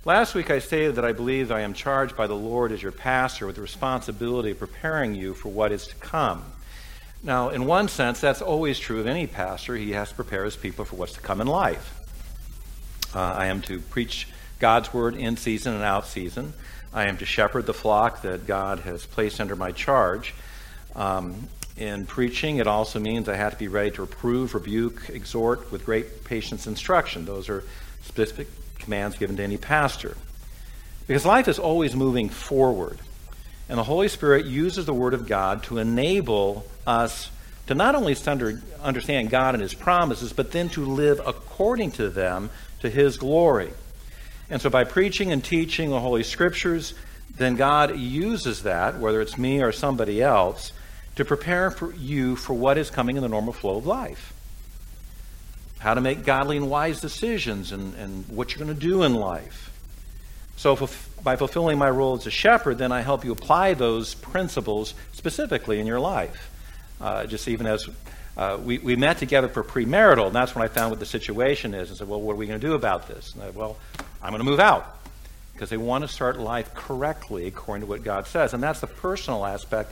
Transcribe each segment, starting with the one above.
Last week I stated that I believe I am charged by the Lord as your pastor with the responsibility of preparing you for what is to come. Now, in one sense, that's always true of any pastor. He has to prepare his people for what's to come in life. I am to preach God's word in season and out season. I am to shepherd the flock that God has placed under my charge. In preaching, it also means I have to be ready to reprove, rebuke, exhort with great patience and instruction. Those are specific commands given to any pastor. Because life is always moving forward. And the Holy Spirit uses the Word of God to enable us to not only understand God and His promises, but then to live according to them to His glory. And so by preaching and teaching the Holy Scriptures, then God uses that, whether it's me or somebody else, to prepare for you for what is coming in the normal flow of life. How to make godly and wise decisions and what you're going to do in life. So by fulfilling my role as a shepherd, then I help you apply those principles specifically in your life. Just even as we met together for premarital, and that's when I found what the situation is. And said, well, what are we going to do about this? And I said, well, I'm going to move out. Because they want to start life correctly according to what God says. And that's the personal aspect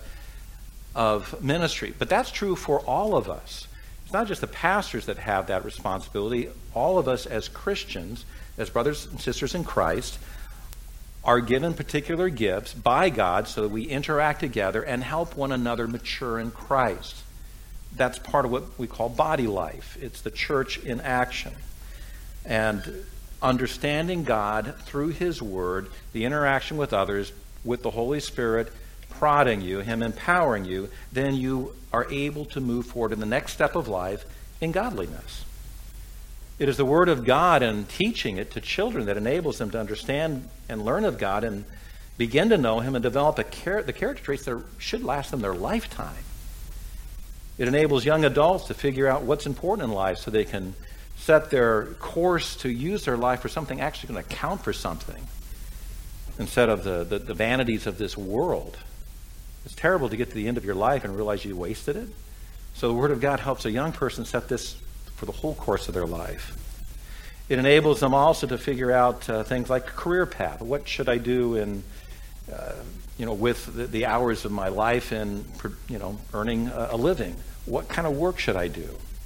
of ministry. But that's true for all of us. It's not just the pastors that have that responsibility. All of us as Christians, as brothers and sisters in Christ, are given particular gifts by God so that we interact together and help one another mature in Christ. That's part of what we call body life. It's the church in action. And understanding God through His Word, the interaction with others, with the Holy Spirit prodding you, Him empowering you, then you are able to move forward in the next step of life in godliness. It is the Word of God and teaching it to children that enables them to understand and learn of God and begin to know Him and develop the character traits that should last them their lifetime. It enables young adults to figure out what's important in life so they can set their course to use their life for something actually going to count for something instead of the vanities of this world. It's terrible to get to the end of your life and realize you wasted it. So the Word of God helps a young person set this for the whole course of their life. It enables them also to figure out things like a career path. What should I do in, with the hours of my life in, earning a living? What kind of work should I do?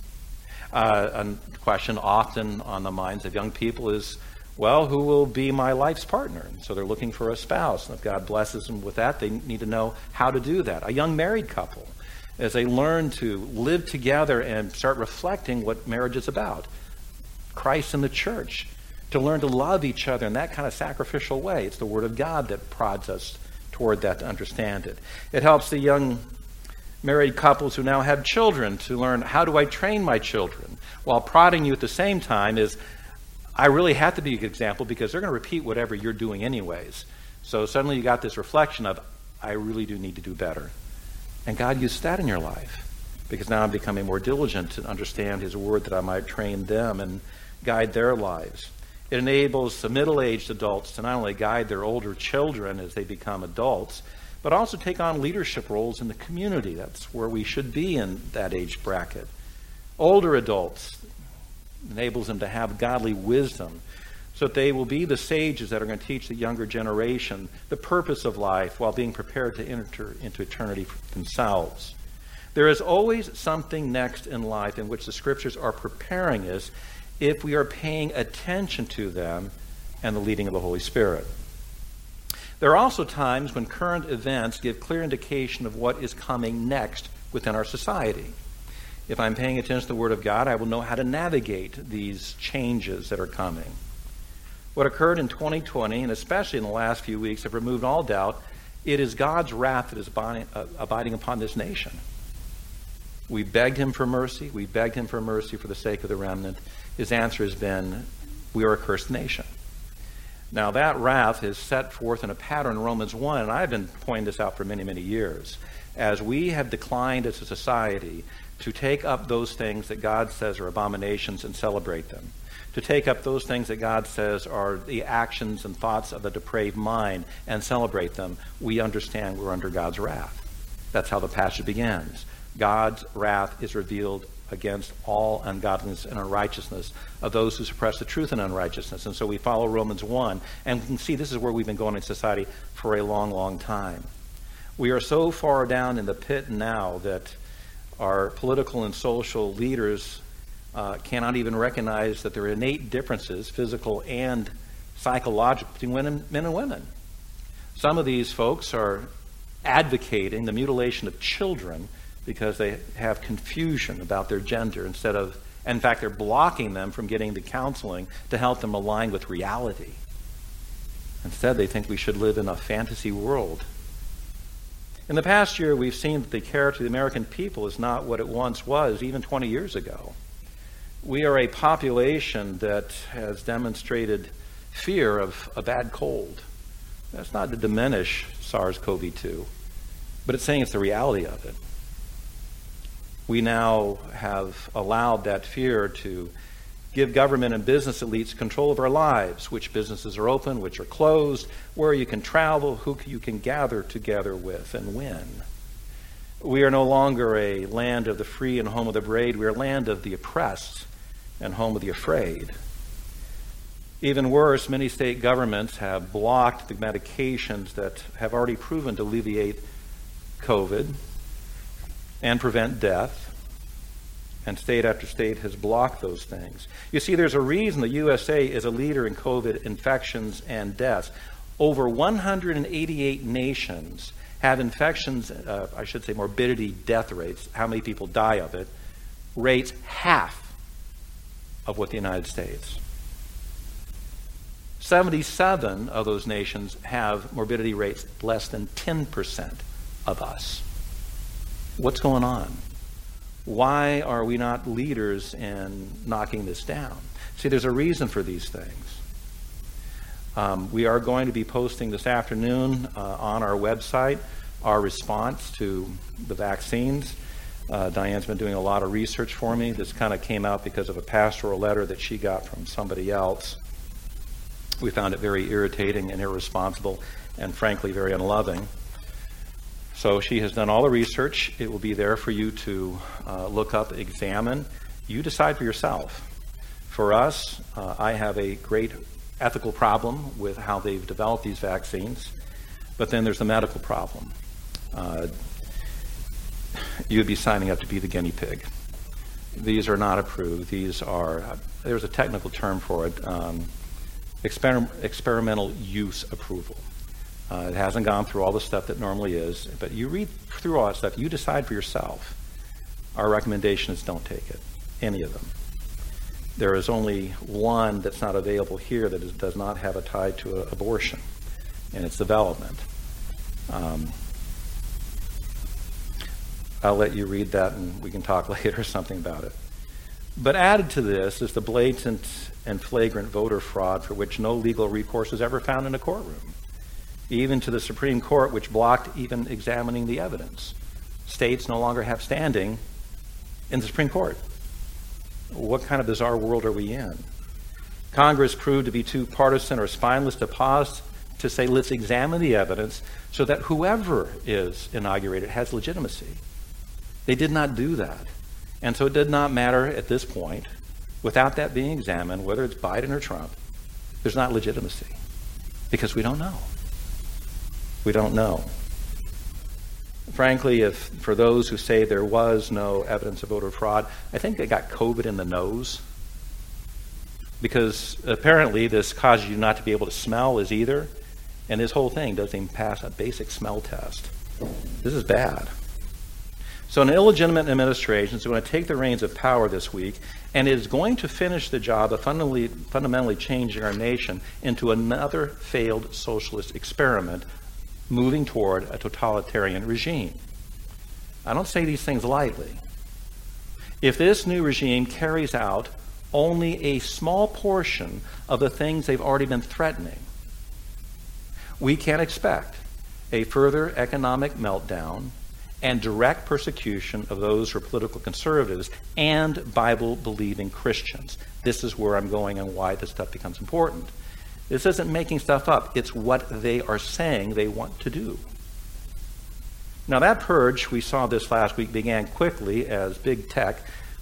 A question often on the minds of young people is, well, who will be my life's partner? And so they're looking for a spouse. And if God blesses them with that, they need to know how to do that. A young married couple, as they learn to live together and start reflecting what marriage is about. Christ and the church. To learn to love each other in that kind of sacrificial way. It's the Word of God that prods us toward that to understand it. It helps the young married couples who now have children to learn, how do I train my children? While prodding you at the same time is, I really have to be a good example because they're going to repeat whatever you're doing anyways. So suddenly you got this reflection of, I really do need to do better. And God used that in your life because now I'm becoming more diligent to understand His Word that I might train them and guide their lives. It enables the middle-aged adults to not only guide their older children as they become adults, but also take on leadership roles in the community. That's where we should be in that age bracket. Older adults enables them to have godly wisdom so that they will be the sages that are going to teach the younger generation the purpose of life while being prepared to enter into eternity themselves. There is always something next in life in which the Scriptures are preparing us if we are paying attention to them and the leading of the Holy Spirit. There are also times when current events give clear indication of what is coming next within our society. If I'm paying attention to the Word of God, I will know how to navigate these changes that are coming. What occurred in 2020, and especially in the last few weeks, have removed all doubt. It is God's wrath that is abiding upon this nation. We begged Him for mercy. We begged Him for mercy for the sake of the remnant. His answer has been, we are a cursed nation. Now that wrath is set forth in a pattern in Romans 1, and I've been pointing this out for many, many years. As we have declined as a society to take up those things that God says are abominations and celebrate them, to take up those things that God says are the actions and thoughts of a depraved mind and celebrate them, we understand we're under God's wrath. That's how the passage begins. God's wrath is revealed against all ungodliness and unrighteousness of those who suppress the truth and unrighteousness. And so we follow Romans 1, and we can see this is where we've been going in society for a long, long time. We are so far down in the pit now that our political and social leaders cannot even recognize that there are innate differences, physical and psychological, between men and women. Some of these folks are advocating the mutilation of children because they have confusion about their gender in fact, they're blocking them from getting the counseling to help them align with reality. Instead, they think we should live in a fantasy world. In the past year, we've seen that the character of the American people is not what it once was, even 20 years ago. We are a population that has demonstrated fear of a bad cold. That's not to diminish SARS-CoV-2, but it's saying it's the reality of it. We now have allowed that fear to give government and business elites control of our lives, which businesses are open, which are closed, where you can travel, who you can gather together with, and when. We are no longer a land of the free and home of the brave. We are a land of the oppressed and home of the afraid. Even worse, many state governments have blocked the medications that have already proven to alleviate COVID and prevent death. And state after state has blocked those things. You see, there's a reason the USA is a leader in COVID infections and deaths. Over 188 nations have infections, morbidity death rates, how many people die of it, rates half of what the United States. 77 of those nations have morbidity rates less than 10% of us. What's going on? Why are we not leaders in knocking this down? See, there's a reason for these things. We are going to be posting this afternoon on our website our response to the vaccines. Diane's been doing a lot of research for me. This kind of came out because of a pastoral letter that she got from somebody else. We found it very irritating and irresponsible and frankly very unloving. So she has done all the research. It will be there for you to look up, examine. You decide for yourself. For us, I have a great ethical problem with how they've developed these vaccines, but then there's the medical problem. You'd be signing up to be the guinea pig. These are not approved. These are, there's a technical term for it, experimental use approval. It hasn't gone through all the stuff that normally is, but you read through all that stuff, you decide for yourself. Our recommendation is don't take it, any of them. There is only one that's not available here that does not have a tie to abortion, and it's development. I'll let you read that and we can talk later or something about it. But added to this is the blatant and flagrant voter fraud for which no legal recourse was ever found in a courtroom, even to the Supreme Court, which blocked even examining the evidence. States no longer have standing in the Supreme Court. What kind of bizarre world are we in? Congress proved to be too partisan or spineless to pause to say, let's examine the evidence so that whoever is inaugurated has legitimacy. They did not do that. And so it did not matter at this point, without that being examined, whether it's Biden or Trump, there's not legitimacy because we don't know. We don't know. Frankly, if for those who say there was no evidence of voter fraud, I think they got COVID in the nose, because apparently this causes you not to be able to smell as either, and this whole thing doesn't even pass a basic smell test. This is bad. So an illegitimate administration is going to take the reins of power this week, and is going to finish the job of fundamentally changing our nation into another failed socialist experiment, moving toward a totalitarian regime. I don't say these things lightly. If this new regime carries out only a small portion of the things they've already been threatening, we can expect a further economic meltdown and direct persecution of those who are political conservatives and Bible-believing Christians. This is where I'm going and why this stuff becomes important. This isn't making stuff up. It's what they are saying they want to do. Now that purge, we saw this last week, began quickly as big tech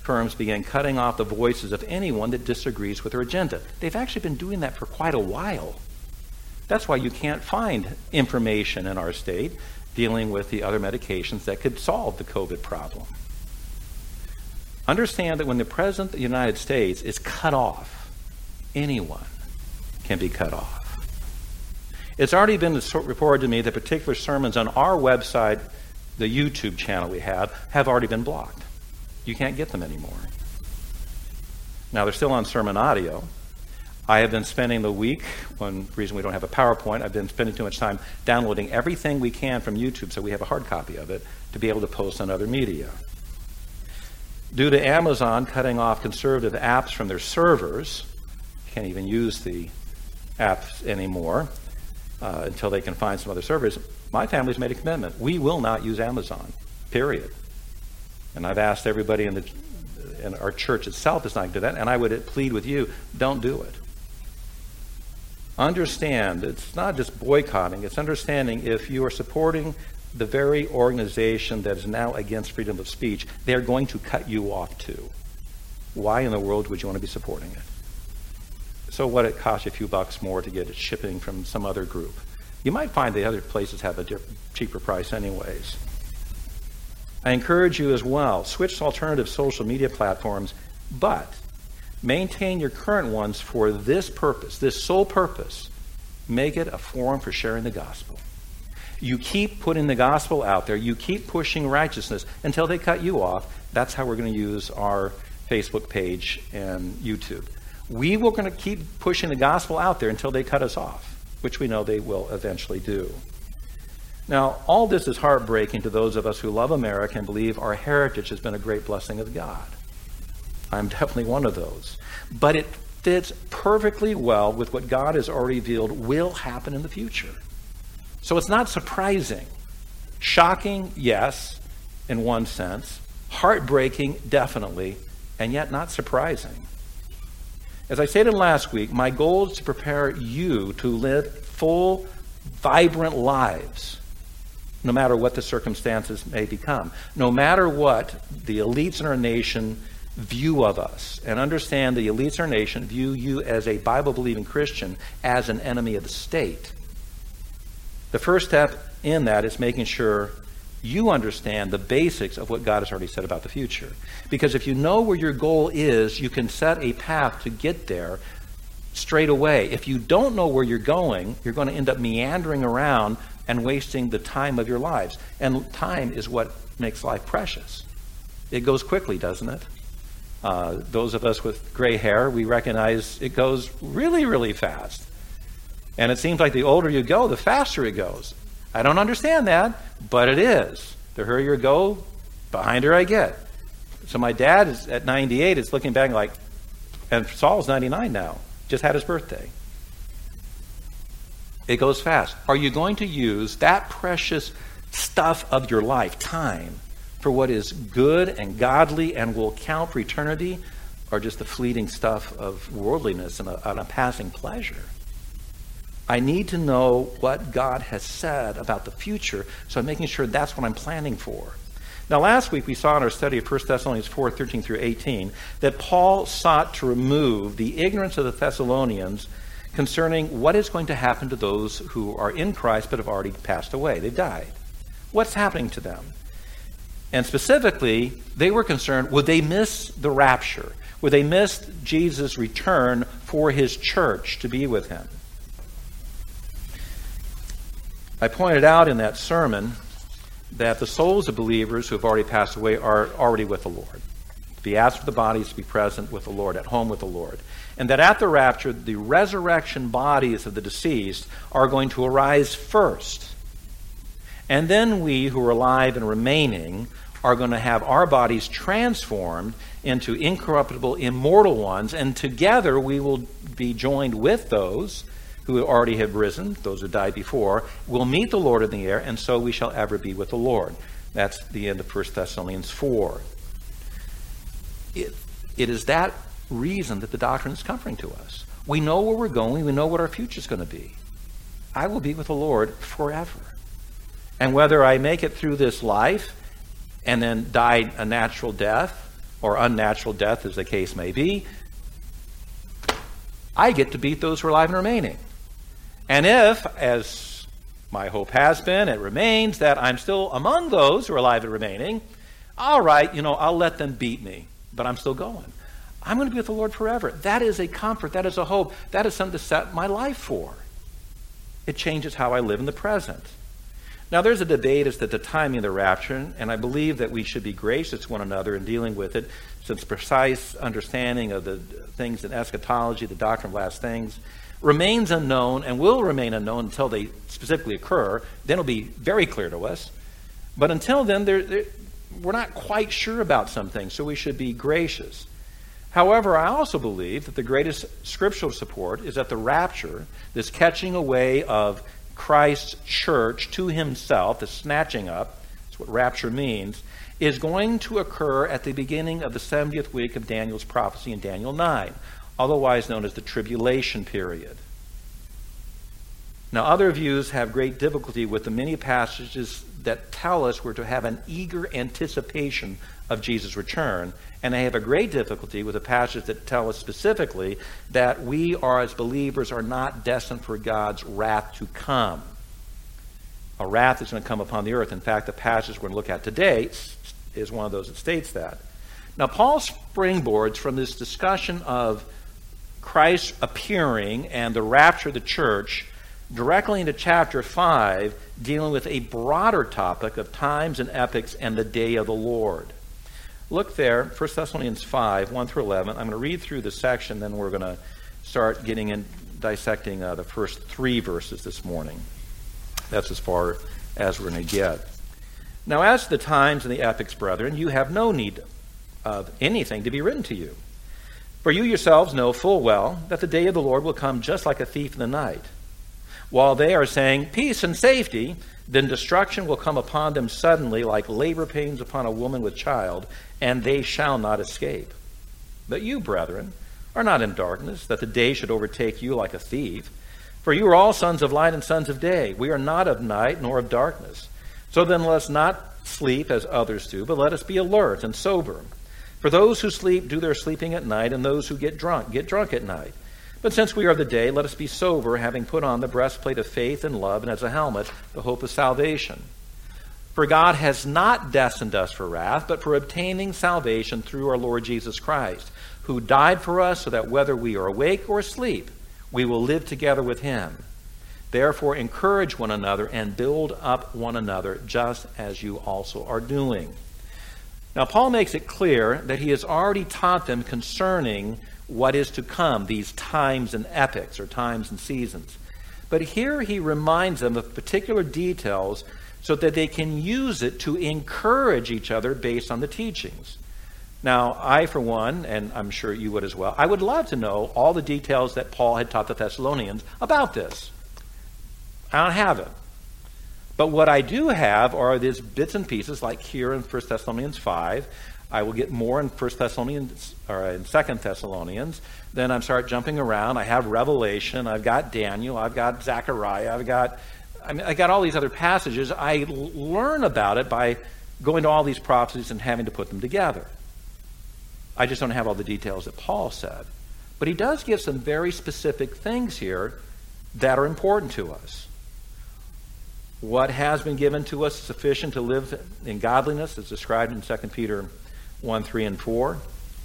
firms began cutting off the voices of anyone that disagrees with their agenda. They've actually been doing that for quite a while. That's why you can't find information in our state dealing with the other medications that could solve the COVID problem. Understand that when the President of the United States is cut off, anyone can be cut off. It's already been reported to me that particular sermons on our website, the YouTube channel we have already been blocked. You can't get them anymore. Now, they're still on sermon audio. I have been spending the week, one reason we don't have a PowerPoint, I've been spending too much time downloading everything we can from YouTube so we have a hard copy of it to be able to post on other media. Due to Amazon cutting off conservative apps from their servers, you can't even use the apps anymore until they can find some other servers, my family's made a commitment. We will not use Amazon, period. And I've asked everybody in our church itself is not going to do that, and I would plead with you, don't do it. Understand, it's not just boycotting, it's understanding if you are supporting the very organization that is now against freedom of speech, they're going to cut you off too. Why in the world would you want to be supporting it? So what, it costs you a few bucks more to get it shipping from some other group. You might find the other places have a cheaper price anyways. I encourage you as well, switch to alternative social media platforms, but maintain your current ones for this purpose, this sole purpose. Make it a forum for sharing the gospel. You keep putting the gospel out there, you keep pushing righteousness until they cut you off. That's how we're going to use our Facebook page and YouTube. We were going to keep pushing the gospel out there until they cut us off, which we know they will eventually do. Now, all this is heartbreaking to those of us who love America and believe our heritage has been a great blessing of God. I'm definitely one of those. But it fits perfectly well with what God has already revealed will happen in the future. So it's not surprising. Shocking, yes, in one sense. Heartbreaking, definitely, and yet not surprising. As I stated last week, my goal is to prepare you to live full, vibrant lives, no matter what the circumstances may become, no matter what the elites in our nation view of us. And understand the elites in our nation view you as a Bible-believing Christian as an enemy of the state. The first step in that is making sure you understand the basics of what God has already said about the future. Because if you know where your goal is, you can set a path to get there straight away. If you don't know where you're going to end up meandering around and wasting the time of your lives. And time is what makes life precious. It goes quickly, doesn't it? Those of us with gray hair, we recognize it goes really, really fast. And it seems like the older you go, the faster it goes. I don't understand that, but it is. The hurrier I go, behind her I get. So my dad is at 98, is looking back like, and Saul's 99 now, just had his birthday. It goes fast. Are you going to use that precious stuff of your life, time, for what is good and godly and will count for eternity, or just the fleeting stuff of worldliness and a passing pleasure? I need to know what God has said about the future, so I'm making sure that's what I'm planning for. Now, last week we saw in our study of 1 Thessalonians 4:13 through 18 that Paul sought to remove the ignorance of the Thessalonians concerning what is going to happen to those who are in Christ but have already passed away. They've died. What's happening to them? And specifically, they were concerned, would they miss the rapture? Would they miss Jesus' return for his church to be with him? I pointed out in that sermon that the souls of believers who have already passed away are already with the Lord. To be asked for the bodies to be present with the Lord, at home with the Lord. And that at the rapture, the resurrection bodies of the deceased are going to arise first. And then we who are alive and remaining are going to have our bodies transformed into incorruptible, immortal ones, and together we will be joined with those who already have risen, those who died before, will meet the Lord in the air, and so we shall ever be with the Lord. That's the end of 1 Thessalonians 4. It is that reason that the doctrine is comforting to us. We know where we're going. We know what our future is going to be. I will be with the Lord forever. And whether I make it through this life and then die a natural death, or unnatural death, as the case may be, I get to beat those who are alive and remaining. And if, as my hope has been, it remains, that I'm still among those who are alive and remaining, all right, I'll let them beat me, but I'm still going. I'm going to be with the Lord forever. That is a comfort. That is a hope. That is something to set my life for. It changes how I live in the present. Now, there's a debate as to the timing of the rapture, and I believe that we should be gracious to one another in dealing with it, since precise understanding of the things in eschatology, the doctrine of last things, remains unknown and will remain unknown until they specifically occur. Then it'll be very clear to us. But until then, we're not quite sure about some things, so we should be gracious. However, I also believe that the greatest scriptural support is that the rapture, this catching away of Christ's church to himself, the snatching up, that's what rapture means, is going to occur at the beginning of the 70th week of Daniel's prophecy in Daniel 9, otherwise known as the tribulation period. Now, other views have great difficulty with the many passages that tell us we're to have an eager anticipation of Jesus' return, and they have a great difficulty with the passages that tell us specifically that we are, as believers, are not destined for God's wrath to come. A wrath is going to come upon the earth. In fact, the passage we're going to look at today is one of those that states that. Now, Paul springboards from this discussion of Christ appearing and the rapture of the church directly into chapter 5, dealing with a broader topic of times and epochs and the day of the Lord. Look there, 1 Thessalonians 5, 1 through 11. I'm going to read through the section, then we're going to start getting in dissecting the first 3 verses this morning. That's as far as we're going to get. Now, as to the times and the epochs, brethren, you have no need of anything to be written to you. For you yourselves know full well that the day of the Lord will come just like a thief in the night. While they are saying peace and safety, then destruction will come upon them suddenly like labor pains upon a woman with child, and they shall not escape. But you, brethren, are not in darkness, that the day should overtake you like a thief. For you are all sons of light and sons of day. We are not of night nor of darkness. So then let us not sleep as others do, but let us be alert and sober. For those who sleep do their sleeping at night, and those who get drunk at night. But since we are of the day, let us be sober, having put on the breastplate of faith and love, and as a helmet, the hope of salvation. For God has not destined us for wrath, but for obtaining salvation through our Lord Jesus Christ, who died for us so that whether we are awake or asleep, we will live together with him. Therefore, encourage one another and build up one another, just as you also are doing. Now, Paul makes it clear that he has already taught them concerning what is to come, these times and epochs, or times and seasons. But here he reminds them of particular details so that they can use it to encourage each other based on the teachings. Now, I, for one, and I'm sure you would as well, I would love to know all the details that Paul had taught the Thessalonians about this. I don't have it. But what I do have are these bits and pieces, like here in 1 Thessalonians 5. I will get more in 1 Thessalonians, or in 2 Thessalonians. Then I start jumping around. I have Revelation. I've got Daniel. I've got Zechariah. I got all these other passages. I learn about it by going to all these prophecies and having to put them together. I just don't have all the details that Paul said. But he does give some very specific things here that are important to us. What has been given to us is sufficient to live in godliness, as described in 2 Peter 1, 3, and 4.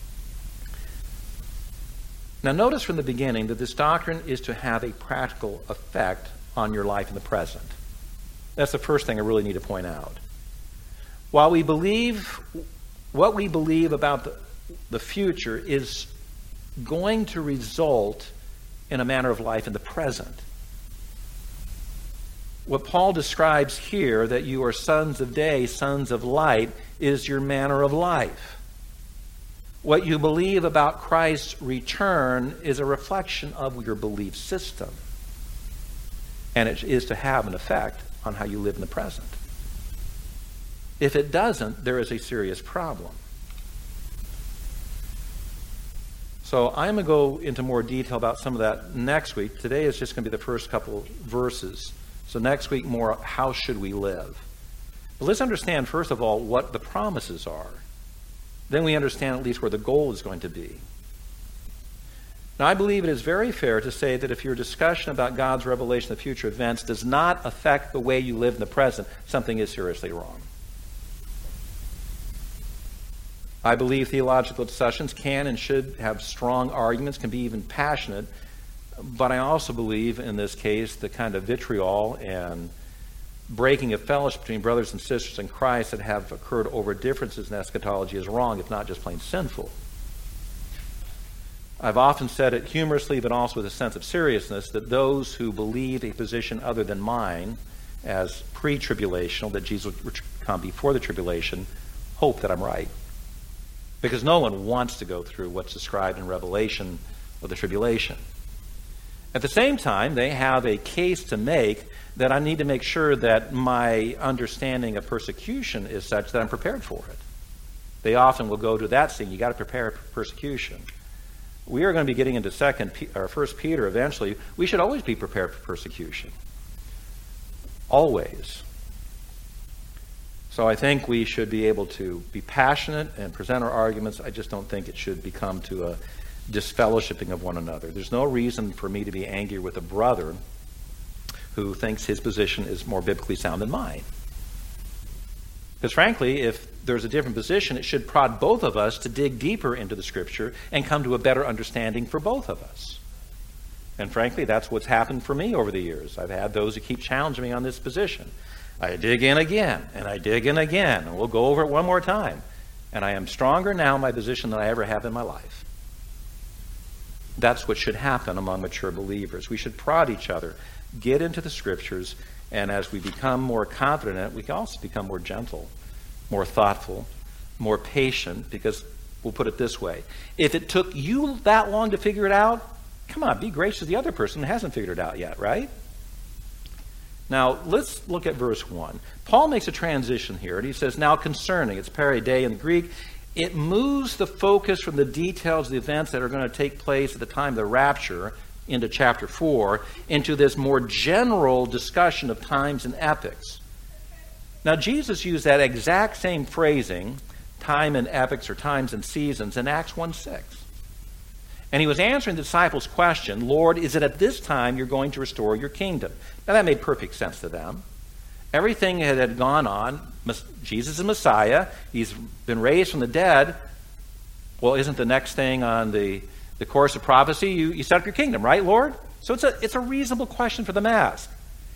Now notice from the beginning that this doctrine is to have a practical effect on your life in the present. That's the first thing I really need to point out. While we believe, what we believe about the future is going to result in a manner of life in the present. What Paul describes here, that you are sons of day, sons of light, is your manner of life. What you believe about Christ's return is a reflection of your belief system. And it is to have an effect on how you live in the present. If it doesn't, there is a serious problem. So I'm going to go into more detail about some of that next week. Today is just going to be the first couple verses. So next week, more, how should we live? But let's understand, first of all, what the promises are. then we understand at least where the goal is going to be. Now, I believe it is very fair to say that if your discussion about God's revelation of future events does not affect the way you live in the present, something is seriously wrong. I believe theological discussions can and should have strong arguments, can be even passionate, but I also believe in this case the kind of vitriol and breaking of fellowship between brothers and sisters in Christ that have occurred over differences in eschatology is wrong, if not just plain sinful. I've often said it humorously, but also with a sense of seriousness, that those who believe a position other than mine as pre-tribulational, that Jesus would come before the tribulation, hope that I'm right. Because no one wants to go through what's described in Revelation of the tribulation. At the same time, they have a case to make that I need to make sure that my understanding of persecution is such that I'm prepared for it. They often will go to that scene. You got to prepare for persecution. We are going to be getting into 1 Peter eventually. We should always be prepared for persecution. Always. So I think we should be able to be passionate and present our arguments. I just don't think it should become to a disfellowshipping of one another. There's no reason for me to be angry with a brother who thinks his position is more biblically sound than mine. Because frankly, if there's a different position, it should prod both of us to dig deeper into the Scripture and come to a better understanding for both of us. And frankly, that's what's happened for me over the years. I've had those who keep challenging me on this position. I dig in again, and I dig in again, and we'll go over it one more time. And I am stronger now in my position than I ever have in my life. That's what should happen among mature believers. We should prod each other, get into the Scriptures, and as we become more confident in it, we can also become more gentle, more thoughtful, more patient, because we'll put it this way. If it took you that long to figure it out, come on, be gracious to the other person who hasn't figured it out yet, right? Now, let's look at verse 1. Paul makes a transition here, and he says, now concerning, it's paride in the Greek, it moves the focus from the details of the events that are going to take place at the time of the rapture into chapter 4, into this more general discussion of times and epochs. Now, Jesus used that exact same phrasing, time and epochs or times and seasons, in Acts 1:6. And he was answering the disciples' question, Lord, is it at this time you're going to restore your kingdom? Now, that made perfect sense to them. Everything that had gone on, Jesus is Messiah, he's been raised from the dead. Well, isn't the next thing on the course of prophecy, you set up your kingdom, right, Lord? So it's a reasonable question for them to ask.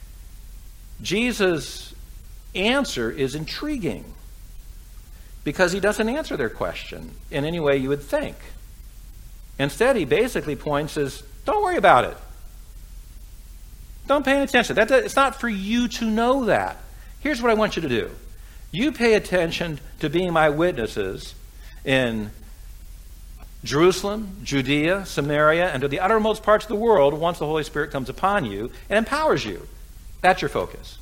Jesus' answer is intriguing because he doesn't answer their question in any way you would think. Instead, he basically points as, don't worry about it. Don't pay any attention. It's not for you to know that. Here's what I want you to do. You pay attention to being my witnesses in Jerusalem, Judea, Samaria, and to the uttermost parts of the world once the Holy Spirit comes upon you and empowers you. That's your focus.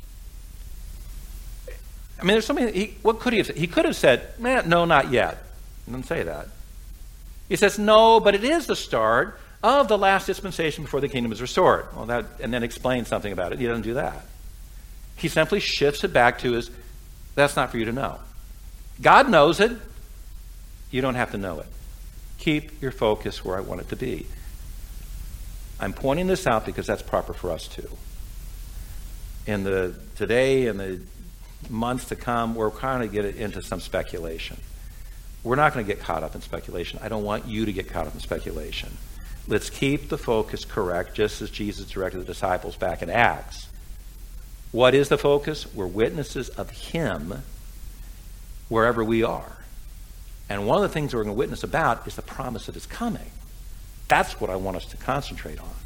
I mean, there's so many. What could he have said? He could have said, man, no, not yet. He doesn't say that. He says, no, but it is the start of the last dispensation before the kingdom is restored. Well, and then explains something about it. He doesn't do that. He simply shifts it back to his, that's not for you to know. God knows it. You don't have to know it. Keep your focus where I want it to be. I'm pointing this out because that's proper for us too. Today and the months to come, we're trying to get into some speculation. We're not going to get caught up in speculation. I don't want you to get caught up in speculation. Let's keep the focus correct, just as Jesus directed the disciples back in Acts. What is the focus? We're witnesses of him wherever we are. And one of the things we're going to witness about is the promise of his coming. That's what I want us to concentrate on.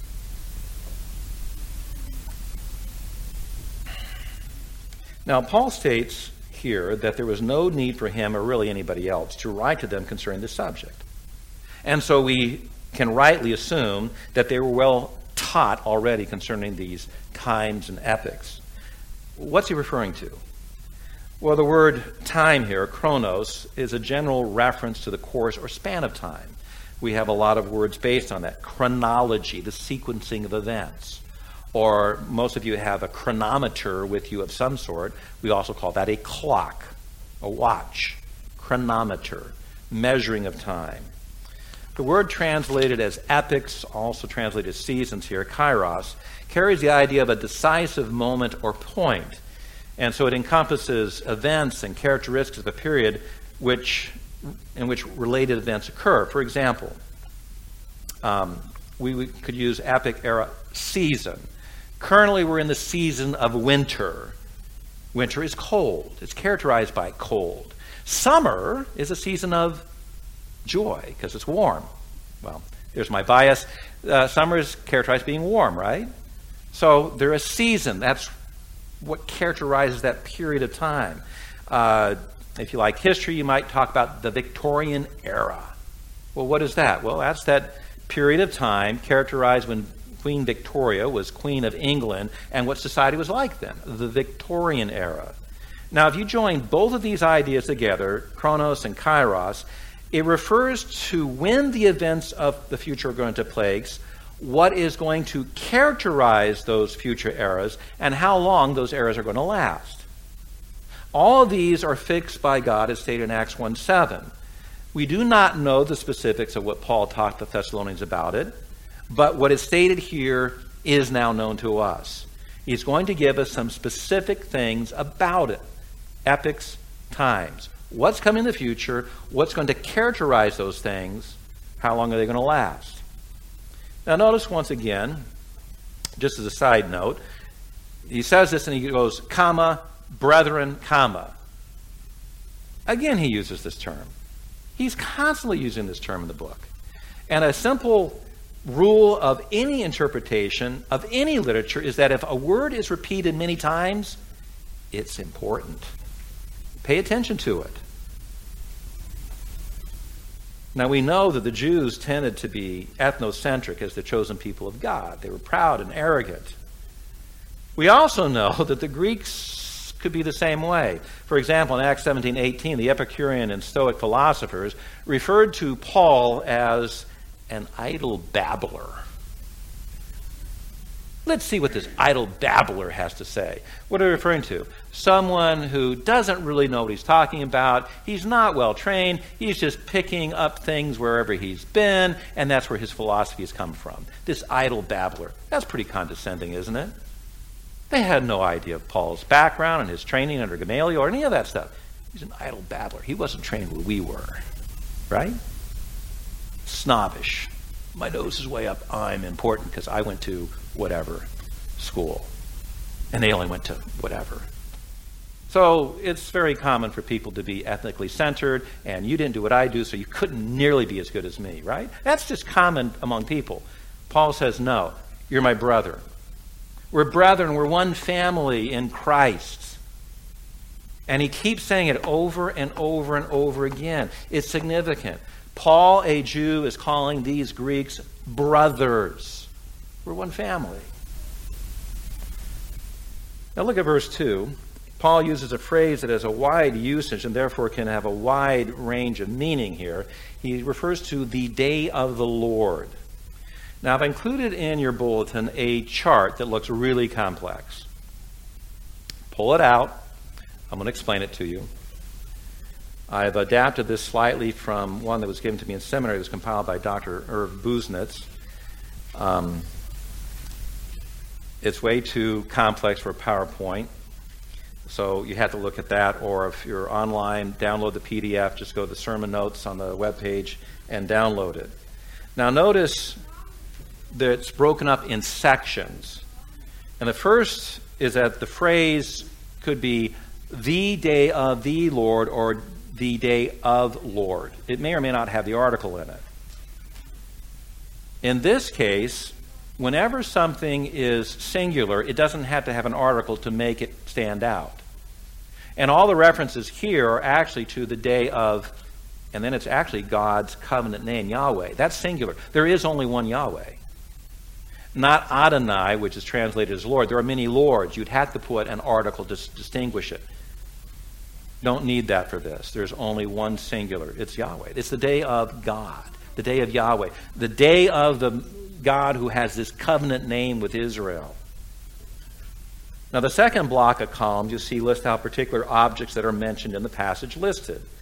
Now, Paul states here that there was no need for him or really anybody else to write to them concerning this subject. And so we can rightly assume that they were well taught already concerning these times and epochs. What's he referring to? Well, the word time here, chronos, is a general reference to the course or span of time. We have a lot of words based on that. Chronology, the sequencing of events. Or most of you have a chronometer with you of some sort. We also call that a clock, a watch. chronometer, measuring of time. The word translated as epochs, also translated as seasons here, kairos, carries the idea of a decisive moment or point. And so it encompasses events and characteristics of a period in which related events occur. For example, we could use epoch era season. Currently, we're in the season of winter. Winter is cold. It's characterized by cold. Summer is a season of joy because it's warm. Well, there's my bias. Summer is characterized being warm, right? So they're a season. That's what characterizes that period of time. If you like history, you might talk about the Victorian era. Well, what is that? Well, that's that period of time characterized when Queen Victoria was Queen of England and what society was like then, the Victorian era. Now, if you join both of these ideas together, chronos and kairos, it refers to when the events of the future are going to take place, what is going to characterize those future eras, and how long those eras are going to last. All of these are fixed by God, as stated in Acts 1:7. We do not know the specifics of what Paul taught the Thessalonians about it, but what is stated here is now known to us. He's going to give us some specific things about it. Epochs, times. What's coming in the future? What's going to characterize those things? How long are they going to last? Now notice once again, just as a side note, he says this and he goes, comma, brethren, comma. Again, he uses this term. He's constantly using this term in the book. And a simple rule of any interpretation of any literature is that if a word is repeated many times, it's important. Pay attention to it. Now we know that the Jews tended to be ethnocentric as the chosen people of God. They were proud and arrogant. We also know that the Greeks could be the same way. For example, in Acts 17:18, the Epicurean and Stoic philosophers referred to Paul as an idle babbler. Let's see what this idle babbler has to say. What are they referring to? Someone who doesn't really know what he's talking about. He's not well trained. He's just picking up things wherever he's been, and that's where his philosophy has come from. This idle babbler. That's pretty condescending, isn't it? They had no idea of Paul's background and his training under Gamaliel or any of that stuff. He's an idle babbler. He wasn't trained where we were, right? Snobbish. My nose is way up. I'm important because I went to whatever school. And they only went to whatever. So it's very common for people to be ethnically centered, and you didn't do what I do, so you couldn't nearly be as good as me, right? That's just common among people. Paul says, no, you're my brother. We're brethren, we're one family in Christ. And he keeps saying it over and over and over again. It's significant. Paul, a Jew, is calling these Greeks brothers. We're one family. Now look at verse 2. Paul uses a phrase that has a wide usage and therefore can have a wide range of meaning here. He refers to the day of the Lord. Now I've included in your bulletin a chart that looks really complex. Pull it out. I'm going to explain it to you. I've adapted this slightly from one that was given to me in seminary. It was compiled by Dr. Irv Buznitz. It's way too complex for PowerPoint, so you have to look at that, or if you're online, download the PDF, just go to the sermon notes on the webpage and download it. Now notice that it's broken up in sections. And the first is that the phrase could be the day of the Lord or the day of Lord. It may or may not have the article in it. In this case, whenever something is singular, it doesn't have to have an article to make it stand out. And all the references here are actually to the day of, and then it's actually God's covenant name, Yahweh. That's singular. There is only one Yahweh. Not Adonai, which is translated as Lord. There are many lords. You'd have to put an article to distinguish it. Don't need that for this. There's only one singular. It's Yahweh. It's the day of God, the day of Yahweh, the day of the God who has this covenant name with Israel. Now the second block of columns you see list out particular objects that are mentioned in the passage listed.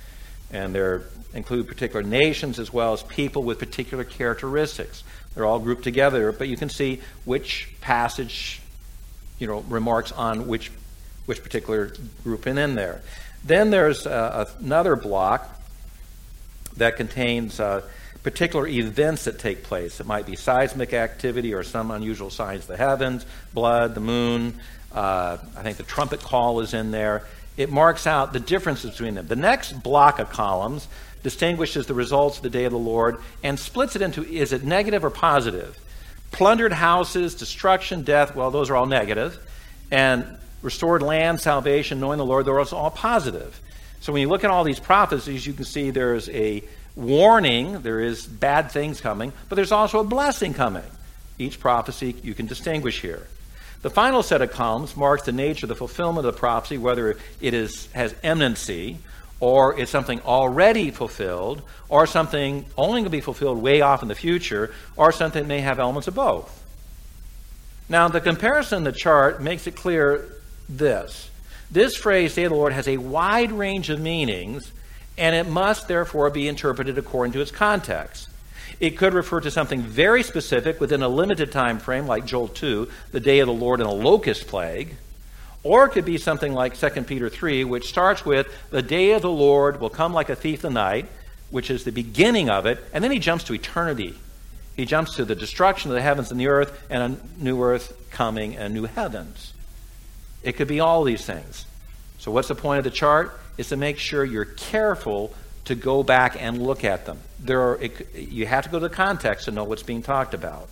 And they include particular nations as well as people with particular characteristics. They're all grouped together, but you can see which passage, remarks on which particular grouping in there. Then there's another block that contains particular events that take place. It might be seismic activity or some unusual signs of the heavens, blood, the moon. I think the trumpet call is in there. It marks out the differences between them. The next block of columns distinguishes the results of the day of the Lord and splits it into, is it negative or positive? Plundered houses, destruction, death, well, those are all negative. And restored land, salvation, knowing the Lord, those are all positive. So when you look at all these prophecies, you can see there's a warning, there is bad things coming, but there's also a blessing coming. Each prophecy you can distinguish here. The final set of columns marks the nature of the fulfillment of the prophecy, whether it has imminency, or it's something already fulfilled, or something only going to be fulfilled way off in the future, or something that may have elements of both. Now, the comparison in the chart makes it clear this. This phrase, day of the Lord, has a wide range of meanings, and it must therefore be interpreted according to its context. It could refer to something very specific within a limited time frame, like Joel 2, the day of the Lord and a locust plague. Or it could be something like 2 Peter 3, which starts with, the day of the Lord will come like a thief in the night, which is the beginning of it, and then he jumps to eternity. He jumps to the destruction of the heavens and the earth, and a new earth coming and new heavens. It could be all these things. So what's the point of the chart? Is to make sure you're careful to go back and look at them. You have to go to the context to know what's being talked about.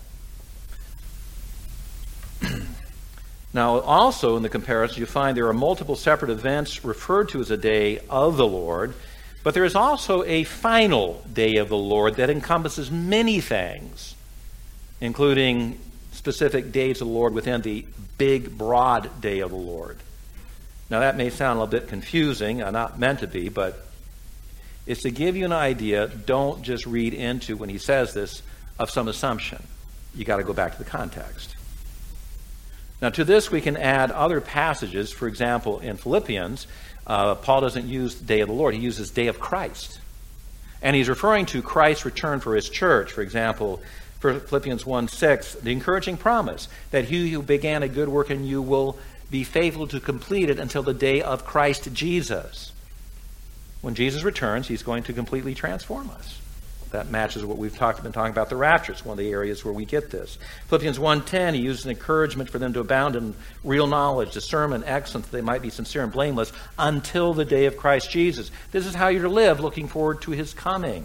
Now, also in the comparison, you find there are multiple separate events referred to as a day of the Lord, but there is also a final day of the Lord that encompasses many things, including specific days of the Lord within the big, broad day of the Lord. Now, that may sound a little bit confusing, not meant to be, but it's to give you an idea. Don't just read into, when he says this, of some assumption. You got to go back to the context. Now, to this we can add other passages. For example, in Philippians, Paul doesn't use the day of the Lord. He uses day of Christ. And he's referring to Christ's return for his church. For example, for Philippians 1:6, the encouraging promise that he who began a good work in you will be faithful to complete it until the day of Christ Jesus. When Jesus returns, he's going to completely transform us. That matches what we've been talking about the rapture. It's one of the areas where we get this. Philippians 1:10, he uses an encouragement for them to abound in real knowledge, discernment, excellence, that they might be sincere and blameless until the day of Christ Jesus. This is how you're to live, looking forward to his coming.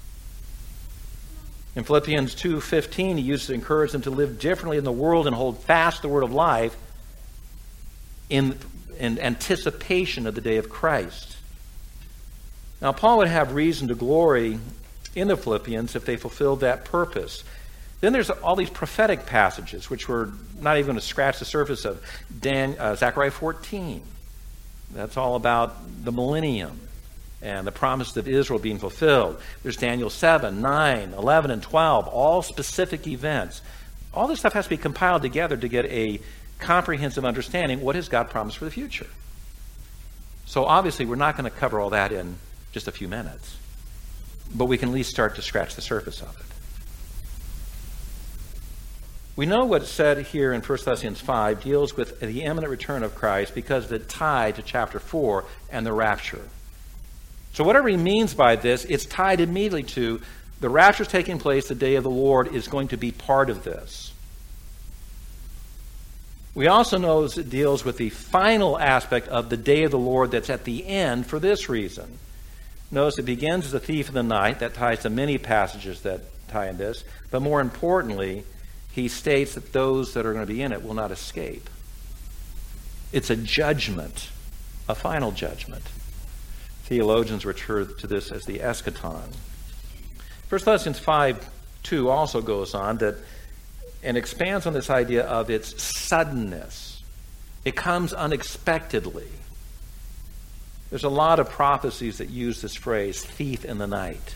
In Philippians 2:15, he uses to encourage them to live differently in the world and hold fast the word of life in anticipation of the day of Christ. Now, Paul would have reason to glory in the Philippians if they fulfilled that purpose. Then there's all these prophetic passages, which we're not even going to scratch the surface of. Zechariah 14. That's all about the millennium and the promises of Israel being fulfilled. There's Daniel 7, 9, 11, and 12, all specific events. All this stuff has to be compiled together to get a comprehensive understanding. What has God promised for the future? So obviously we're not going to cover all that in just a few minutes, but we can at least start to scratch the surface of it. We know what's said here in 1 Thessalonians 5 deals with the imminent return of Christ because of the tie to chapter 4 and the rapture. So whatever he means by this, it's tied immediately to the rapture taking place, the day of the Lord is going to be part of this. We also know it deals with the final aspect of the day of the Lord that's at the end for this reason. Notice it begins as a thief in the night. That ties to many passages that tie in this. But more importantly, he states that those that are going to be in it will not escape. It's a judgment, a final judgment. Theologians refer to this as the eschaton. 1 Thessalonians 5:2 also goes on and expands on this idea of its suddenness. It comes unexpectedly. There's a lot of prophecies that use this phrase, thief in the night.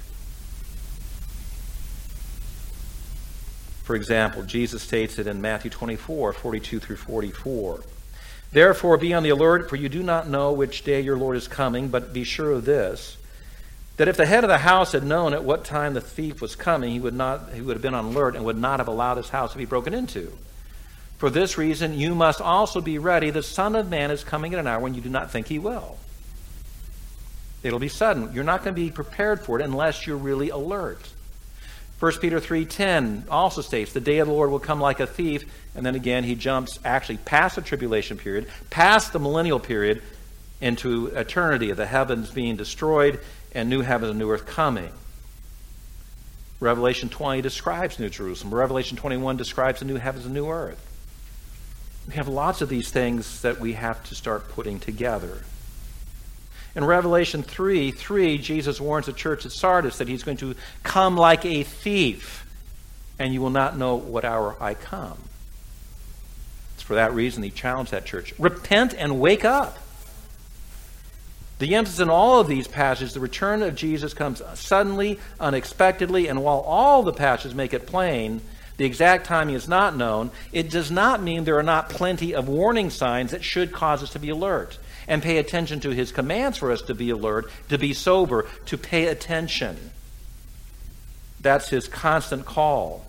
For example, Jesus states it in Matthew 24, 42 through 44. Therefore, be on the alert, for you do not know which day your Lord is coming, but be sure of this, That if the head of the house had known at what time the thief was coming, he would have been on alert and would not have allowed his house to be broken into. For this reason, you must also be ready. The Son of Man is coming at an hour when you do not think he will. It'll be sudden. You're not going to be prepared for it unless you're really alert. 1 Peter 3:10 also states, the day of the Lord will come like a thief. And then again, he jumps actually past the tribulation period, past the millennial period, into eternity of the heavens being destroyed and new heavens and new earth coming. Revelation 20 describes New Jerusalem. Revelation 21 describes the new heavens and new earth. We have lots of these things that we have to start putting together. In Revelation 3:3, Jesus warns the church at Sardis that he's going to come like a thief, and you will not know what hour I come. It's for that reason he challenged that church. Repent and wake up. The emphasis in all of these passages, the return of Jesus comes suddenly, unexpectedly, and while all the passages make it plain, the exact timing is not known, it does not mean there are not plenty of warning signs that should cause us to be alert and pay attention to his commands for us to be alert, to be sober, to pay attention. That's his constant call.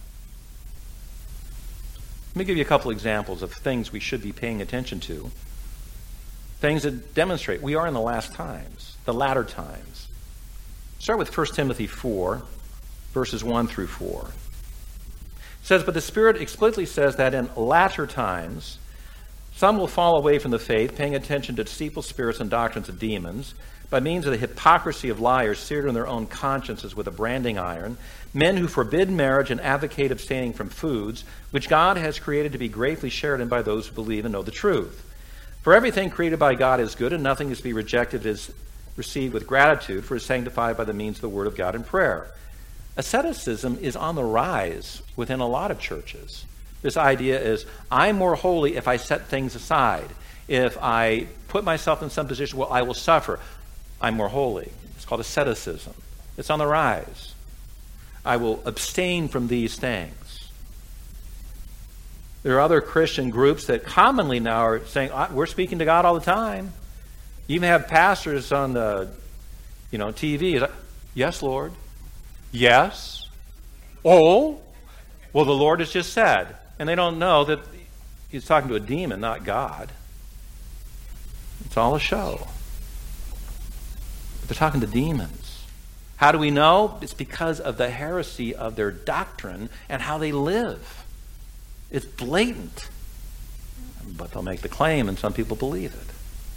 Let me give you a couple examples of things we should be paying attention to. Things that demonstrate we are in the last times, the latter times. Start with 1 Timothy 4, verses 1 through 4. It says, but the Spirit explicitly says that in latter times, some will fall away from the faith, paying attention to deceitful spirits and doctrines of demons, by means of the hypocrisy of liars seared in their own consciences with a branding iron, men who forbid marriage and advocate abstaining from foods, which God has created to be gratefully shared in by those who believe and know the truth. For everything created by God is good, and nothing is to be rejected is received with gratitude, for it is sanctified by the means of the word of God in prayer. Asceticism is on the rise within a lot of churches. This idea is, I'm more holy if I set things aside. If I put myself in some position where I will suffer, I'm more holy. It's called asceticism. It's on the rise. I will abstain from these things. There are other Christian groups that commonly now are saying, we're speaking to God all the time. You even have pastors on the TV. Yes, Lord. Yes. Oh. Well, the Lord has just said. And they don't know that he's talking to a demon, not God. It's all a show. But they're talking to demons. How do we know? It's because of the heresy of their doctrine and how they live. It's blatant. But they'll make the claim, and some people believe it.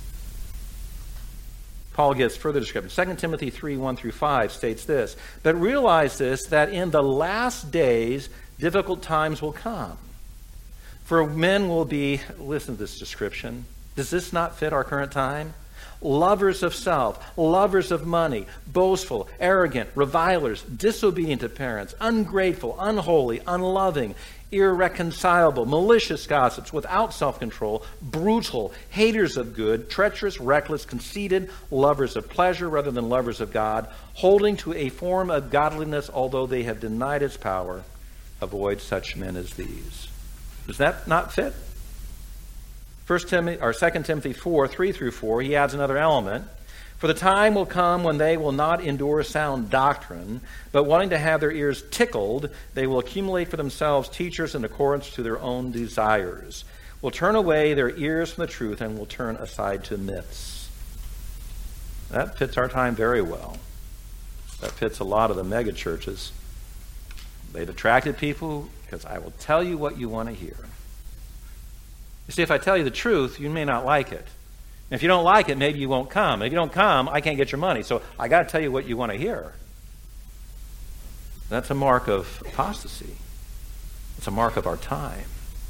Paul gives further description. 2 Timothy 3, 1 through 5 states this, but realize this, that in the last days difficult times will come. For men will be, listen to this description. Does this not fit our current time? Lovers of self, lovers of money, boastful, arrogant, revilers, disobedient to parents, ungrateful, unholy, unloving, irreconcilable, malicious gossips, without self-control, brutal, haters of good, treacherous, reckless, conceited, lovers of pleasure rather than lovers of God, holding to a form of godliness although they have denied its power. Avoid such men as these. Does that not fit? 2 Timothy 4, 3 through 4, he adds another element. For the time will come when they will not endure sound doctrine, but wanting to have their ears tickled, they will accumulate for themselves teachers in accordance to their own desires, will turn away their ears from the truth, and will turn aside to myths. That fits our time very well. That fits a lot of the mega churches. They've attracted people because I will tell you what you want to hear. You see, if I tell you the truth, you may not like it. And if you don't like it, maybe you won't come. If you don't come, I can't get your money. So I got to tell you what you want to hear. That's a mark of apostasy. It's a mark of our time.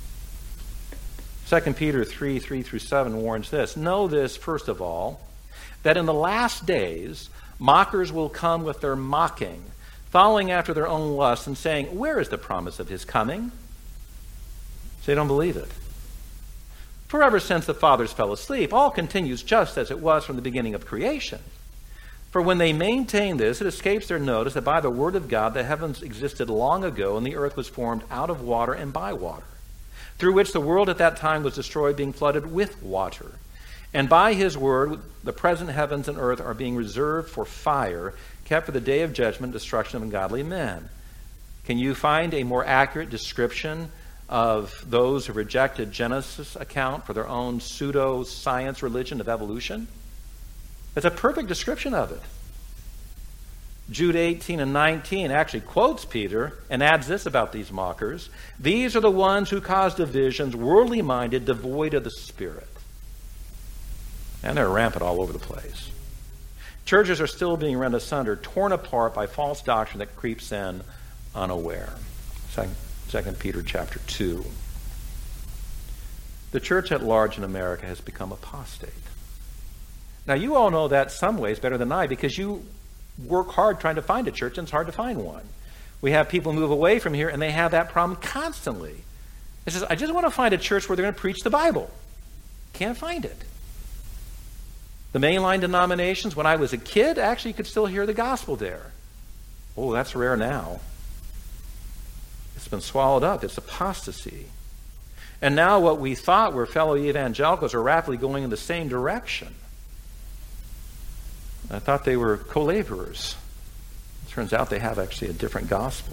2 Peter 3, 3 through 7 warns this. Know this, first of all, that in the last days, mockers will come with their mocking, following after their own lusts and saying, where is the promise of his coming? So they don't believe it. For ever since the fathers fell asleep, all continues just as it was from the beginning of creation. For when they maintain this, it escapes their notice that by the word of God the heavens existed long ago, and the earth was formed out of water and by water, through which the world at that time was destroyed, being flooded with water. And by his word, the present heavens and earth are being reserved for fire, kept for the day of judgment, destruction of ungodly men. Can you find a more accurate description of those who rejected Genesis account for their own pseudo-science religion of evolution? It's a perfect description of it. Jude 18 and 19 actually quotes Peter and adds this about these mockers. These are the ones who cause divisions, worldly minded, devoid of the Spirit. And they're rampant all over the place. Churches are still being rent asunder, torn apart by false doctrine that creeps in unaware. 2 Peter chapter 2. The church at large in America has become apostate. Now, you all know that some ways better than I, because you work hard trying to find a church, and it's hard to find one. We have people move away from here, and they have that problem constantly. It says, I just want to find a church where they're going to preach the Bible. Can't find it. The mainline denominations, when I was a kid, actually you could still hear the gospel there. Oh, that's rare now. It's been swallowed up. It's apostasy. And now what we thought were fellow evangelicals are rapidly going in the same direction. I thought they were co-laborers. It turns out they have actually a different gospel.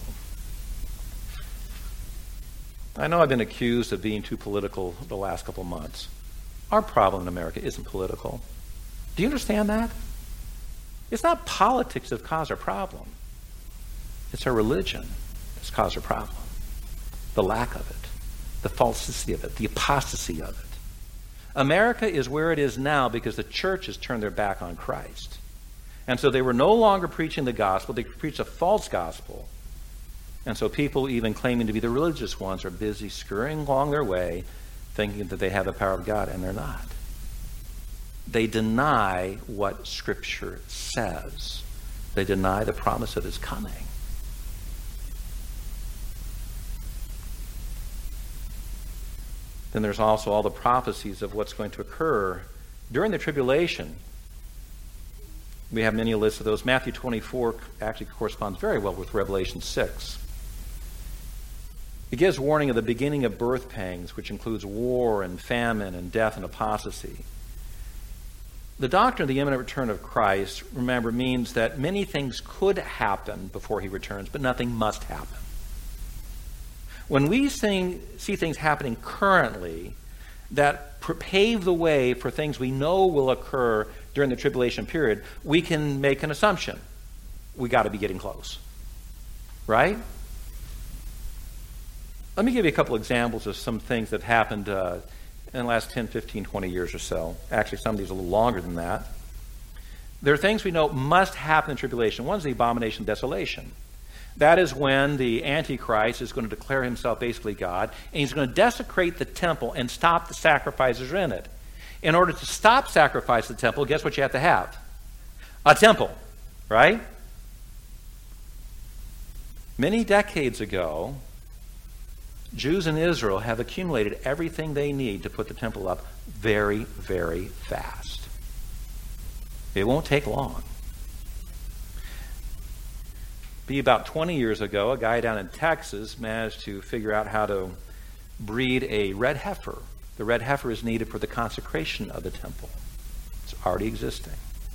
I know I've been accused of being too political the last couple of months. Our problem in America isn't political. Do you understand that? It's not politics that caused our problem. It's our religion that's caused our problem. The lack of it, the falsity of it, the apostasy of it. America is where it is now because the church has turned their back on Christ. And so they were no longer preaching the gospel. They preached a false gospel. And so people even claiming to be the religious ones are busy scurrying along their way, thinking that they have the power of God, and they're not. They deny what Scripture says. They deny the promise of His coming. Then there's also all the prophecies of what's going to occur during the tribulation. We have many lists of those. Matthew 24 actually corresponds very well with Revelation 6. It gives warning of the beginning of birth pangs, which includes war and famine and death and apostasy. The doctrine of the imminent return of Christ, remember, means that many things could happen before He returns, but nothing must happen. When we see things happening currently that pave the way for things we know will occur during the tribulation period, we can make an assumption. We got to be getting close. Right? Let me give you a couple examples of some things that happened in the last 10, 15, 20 years or so. Actually, some of these are a little longer than that. There are things we know must happen in tribulation. One is the abomination of desolation. That is when the Antichrist is going to declare himself basically God, and he's going to desecrate the temple and stop the sacrifices in it. In order to stop sacrifice in the temple, guess what you have to have? A temple, right? Many decades ago, Jews in Israel have accumulated everything they need to put the temple up very, very fast. It won't take long. Be about 20 years ago, a guy down in Texas managed to figure out how to breed a red heifer. The red heifer is needed for the consecration of the temple. It's already existing.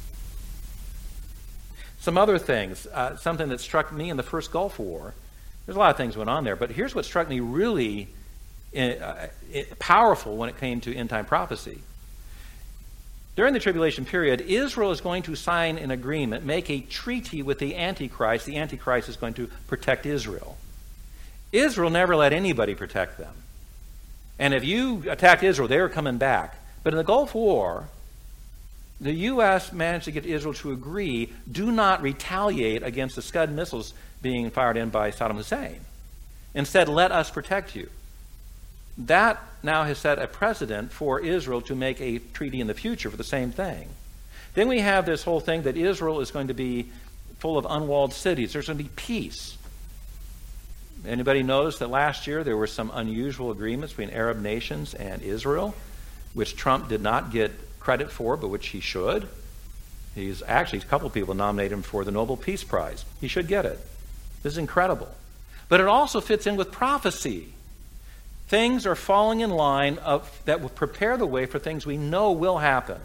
Some other things, something that struck me in the first Gulf War. There's a lot of things went on there, but here's what struck me really powerful when it came to end-time prophecy. During the tribulation period, Israel is going to sign an agreement, make a treaty with the Antichrist. The Antichrist is going to protect Israel. Israel never let anybody protect them. And if you attacked Israel, they were coming back. But in the Gulf War, the U.S. managed to get Israel to agree, do not retaliate against the Scud missiles being fired in by Saddam Hussein. Instead, let us protect you. That now has set a precedent for Israel to make a treaty in the future for the same thing. Then we have this whole thing that Israel is going to be full of unwalled cities. There's going to be peace. Anybody notice that last year there were some unusual agreements between Arab nations and Israel, which Trump did not get credit for, but which he should? He's actually, a couple of people nominated him for the Nobel Peace Prize. He should get it. This is incredible. But it also fits in with prophecy. Things are falling in line that will prepare the way for things we know will happen.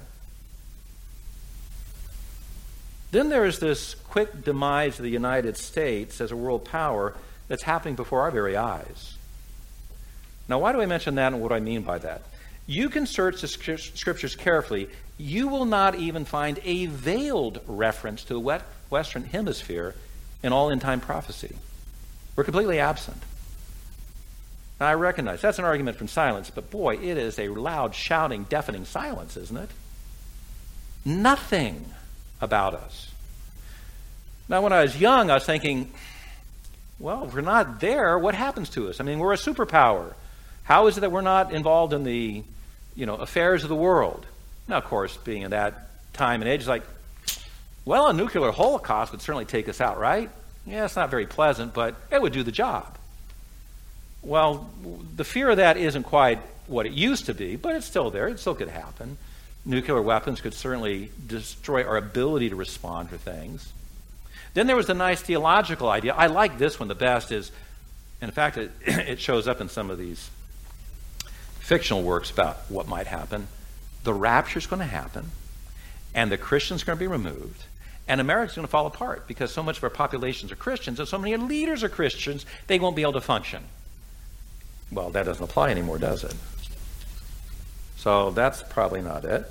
Then there is this quick demise of the United States as a world power that's happening before our very eyes. Now, why do I mention that and what do I mean by that? You can search the scriptures carefully. You will not even find a veiled reference to the Western Hemisphere in all end-time prophecy. We're completely absent. Now, I recognize that's an argument from silence, but boy, it is a loud, shouting, deafening silence, isn't it? Nothing about us. Now, when I was young, I was thinking, well, if we're not there, what happens to us? I mean, we're a superpower. How is it that we're not involved in the, affairs of the world? Now, of course, being in that time and age, it's like, well, a nuclear holocaust would certainly take us out, right? Yeah, it's not very pleasant, but it would do the job. Well, the fear of that isn't quite what it used to be, but it's still there. It still could happen. Nuclear weapons could certainly destroy our ability to respond to things. Then there was the nice theological idea. I like this one the best is, in fact, it shows up in some of these fictional works about what might happen. The rapture is going to happen, and the Christians are going to be removed, and America's going to fall apart because so much of our populations are Christians and so many leaders are Christians, they won't be able to function. Well, that doesn't apply anymore, does it? So that's probably not it.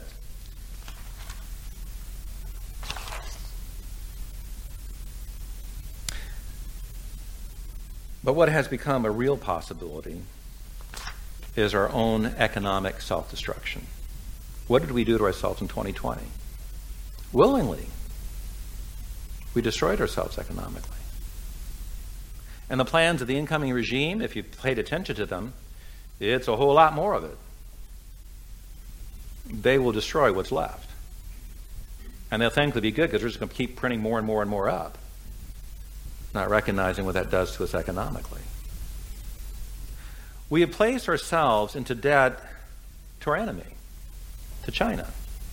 But what has become a real possibility is our own economic self-destruction. What did we do to ourselves in 2020? Willingly. We destroyed ourselves economically. And the plans of the incoming regime, if you paid attention to them, it's a whole lot more of it. They will destroy what's left. And they'll thankfully be good because they're just going to keep printing more and more and more up, not recognizing what that does to us economically. We have placed ourselves into debt to our enemy, to China.